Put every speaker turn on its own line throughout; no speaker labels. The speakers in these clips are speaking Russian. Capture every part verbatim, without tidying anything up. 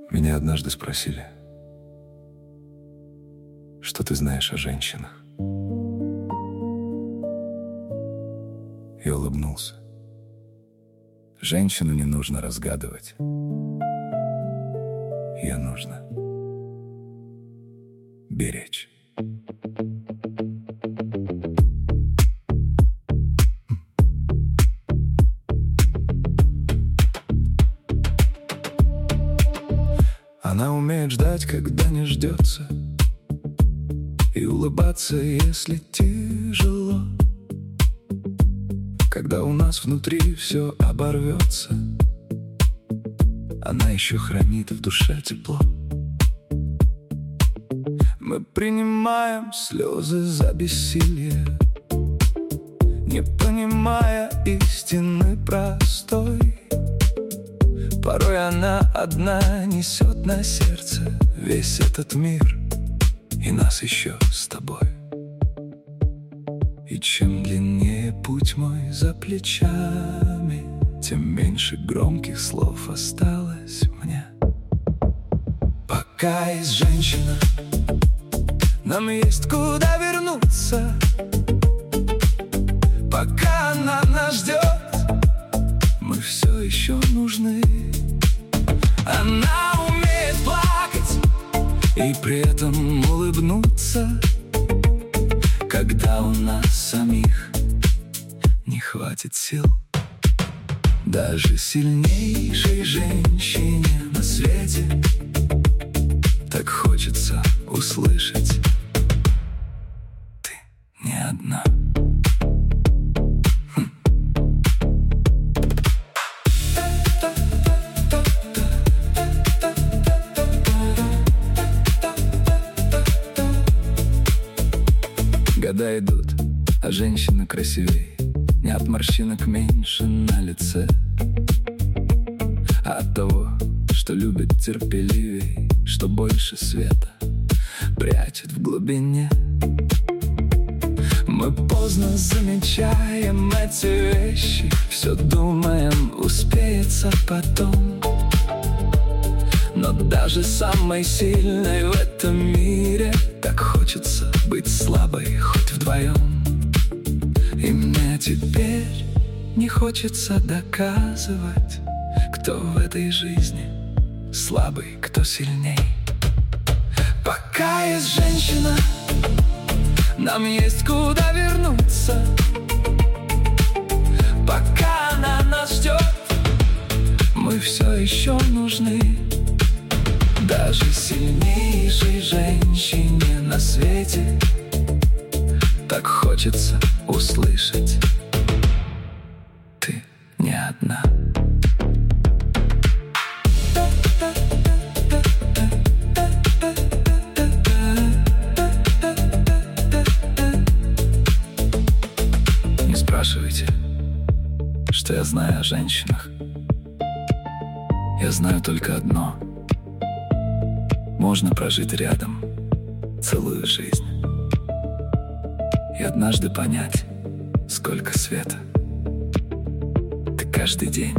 Меня однажды спросили, что ты знаешь о женщинах. И улыбнулся. Женщину не нужно разгадывать. Ее нужно беречь. Она умеет ждать, когда не ждется, и улыбаться, если тяжело. Когда у нас внутри все оборвется, она еще хранит в душе тепло. Мы принимаем слезы за бессилие, не понимая истины простой. Порой она одна несет на сердце весь этот мир и нас еще с тобой. И чем длиннее путь мой за плечами, тем меньше громких слов осталось мне. Пока есть женщина, нам есть куда вернуться. Пока она нас ждет, мы все еще нужны. Она умеет плакать и при этом улыбнуться, когда у нас самих не хватит сил. Даже сильнейшей женщине на свете так хочется услышать: ты не одна. Года идут, а женщина красивей, не от морщинок меньше на лице, а от того, что любит терпеливей, что больше света прячет в глубине. Мы поздно замечаем эти вещи, все думаем, успеется потом. Но даже самой сильной в этом мире так хочется быть слабой хоть вдвоем. И мне теперь не хочется доказывать, кто в этой жизни слабый, кто сильней. Пока есть женщина, нам есть куда вернуться. Пока она нас ждет, мы все еще нужны. Даже сильнейшей женщине на свете так хочется услышать: ты не одна. Не спрашивайте, что я знаю о женщинах. Я знаю только одно: можно прожить рядом целую жизнь и однажды понять, сколько света ты каждый день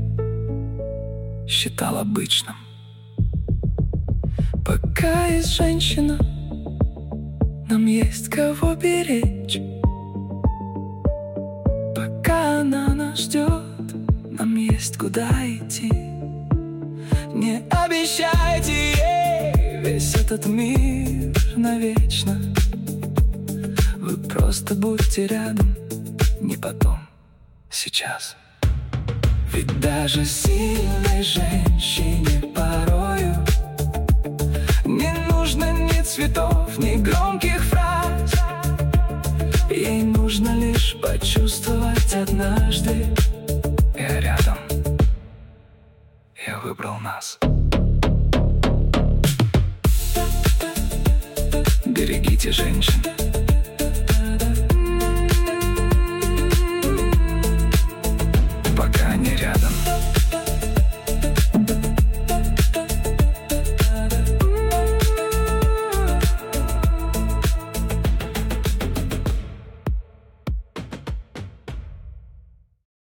считал обычным. Пока есть женщина, нам есть кого беречь. Пока она нас ждет, нам есть куда идти. Не обещайте ей весь этот мир навечно. Вы просто будьте рядом, не потом, сейчас. Ведь даже сильной женщине порою не нужно ни цветов, ни громких фраз. Ей нужно лишь почувствовать однажды: я рядом, я выбрал нас. Берегите женщин,